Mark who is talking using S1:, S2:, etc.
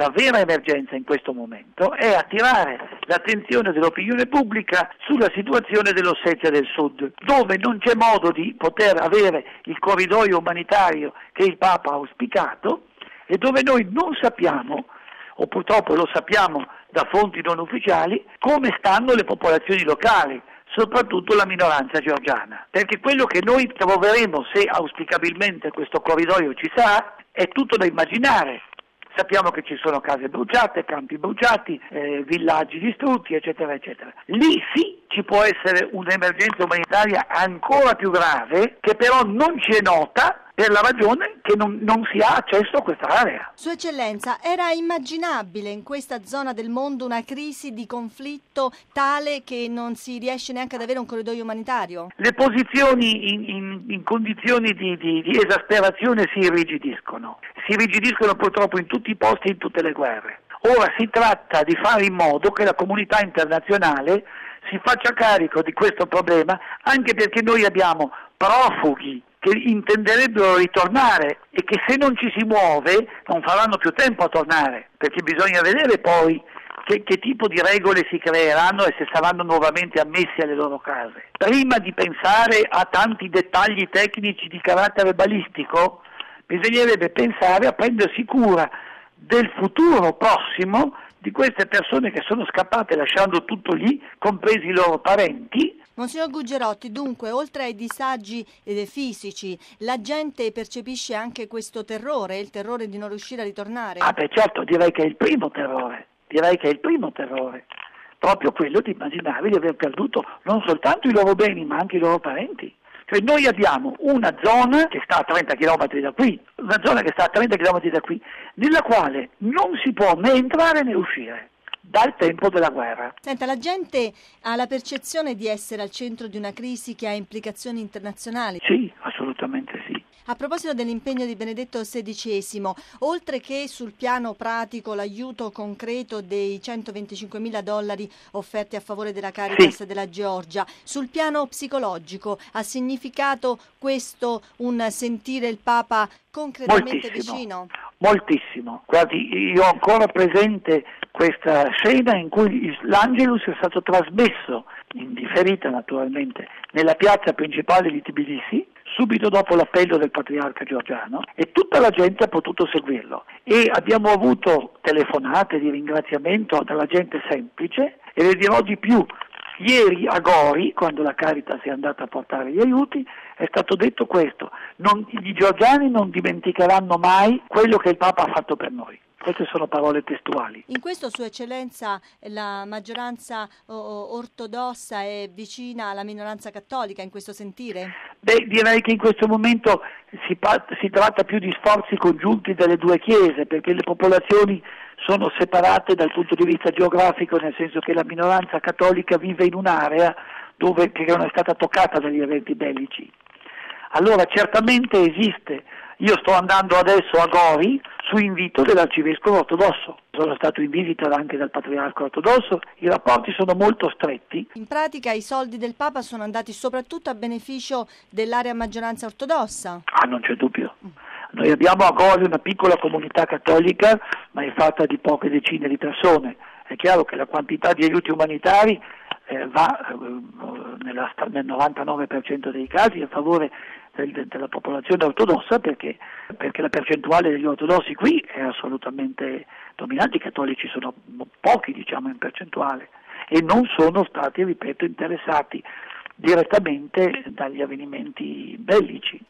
S1: La vera emergenza in questo momento è attirare l'attenzione dell'opinione pubblica sulla situazione dell'Ossetia del Sud, dove non c'è modo di poter avere il corridoio umanitario che il Papa ha auspicato e dove noi non sappiamo, o purtroppo lo sappiamo da fonti non ufficiali, come stanno le popolazioni locali, soprattutto la minoranza georgiana. Perché quello che noi troveremo, se auspicabilmente questo corridoio ci sarà, è tutto da immaginare. Sappiamo che ci sono case bruciate, campi bruciati, villaggi distrutti, eccetera, eccetera. Lì sì ci può essere un'emergenza umanitaria ancora più grave, che però non ci è nota per la ragione che non si ha accesso a questa area.
S2: Sua Eccellenza, era immaginabile in questa zona del mondo una crisi di conflitto tale che non si riesce neanche ad avere un corridoio umanitario?
S1: Le posizioni in condizioni di esasperazione si irrigidiscono purtroppo in tutti i posti e in tutte le guerre. Ora si tratta di fare in modo che la comunità internazionale si faccia carico di questo problema, anche perché noi abbiamo profughi che intenderebbero ritornare e che se non ci si muove non faranno più tempo a tornare, perché bisogna vedere poi che tipo di regole si creeranno e se saranno nuovamente ammessi alle loro case. Prima di pensare a tanti dettagli tecnici di carattere balistico, bisognerebbe pensare a prendersi cura del futuro prossimo di queste persone che sono scappate lasciando tutto lì, compresi i loro parenti.
S2: Monsignor Gugerotti, dunque, oltre ai disagi fisici, la gente percepisce anche questo terrore, il terrore di non riuscire a ritornare?
S1: Certo, direi che è il primo terrore, proprio quello di immaginare di aver perduto non soltanto i loro beni, ma anche i loro parenti. Cioè noi abbiamo una zona che sta a 30 km da qui, nella quale non si può né entrare né uscire dal tempo della guerra.
S2: Senta, la gente ha la percezione di essere al centro di una crisi che ha implicazioni internazionali?
S1: Sì, assolutamente sì.
S2: A proposito dell'impegno di Benedetto XVI, oltre che sul piano pratico l'aiuto concreto dei $125.000 offerti a favore della Caritas della Georgia, sul piano psicologico ha significato questo un sentire il Papa concretamente vicino?
S1: Moltissimo. Guardi, io ho ancora presente questa scena in cui l'Angelus è stato trasmesso, in differita naturalmente, nella piazza principale di Tbilisi, subito dopo l'appello del patriarca georgiano, e tutta la gente ha potuto seguirlo. E abbiamo avuto telefonate di ringraziamento dalla gente semplice, e le dirò di più. Ieri a Gori, quando la Caritas è andata a portare gli aiuti, è stato detto questo: i georgiani non dimenticheranno mai quello che il Papa ha fatto per noi. Queste sono parole testuali.
S2: In questo, Sua Eccellenza, la maggioranza ortodossa è vicina alla minoranza cattolica in questo sentire?
S1: Direi che in questo momento si tratta più di sforzi congiunti delle due chiese, perché le popolazioni sono separate dal punto di vista geografico, nel senso che la minoranza cattolica vive in un'area che non è stata toccata dagli eventi bellici. Allora certamente esiste. Io sto andando adesso a Gori su invito dell'arcivescovo ortodosso. Sono stato in visita anche dal patriarca ortodosso, i rapporti sono molto stretti.
S2: In pratica i soldi del Papa sono andati soprattutto a beneficio dell'area maggioranza ortodossa?
S1: Non c'è dubbio. Noi abbiamo a Gori una piccola comunità cattolica, ma è fatta di poche decine di persone. È chiaro che la quantità di aiuti umanitari va nel 99% dei casi a favore della popolazione ortodossa, perché la percentuale degli ortodossi qui è assolutamente dominante. I cattolici sono pochi, diciamo, in percentuale, e non sono stati, ripeto, interessati direttamente dagli avvenimenti bellici.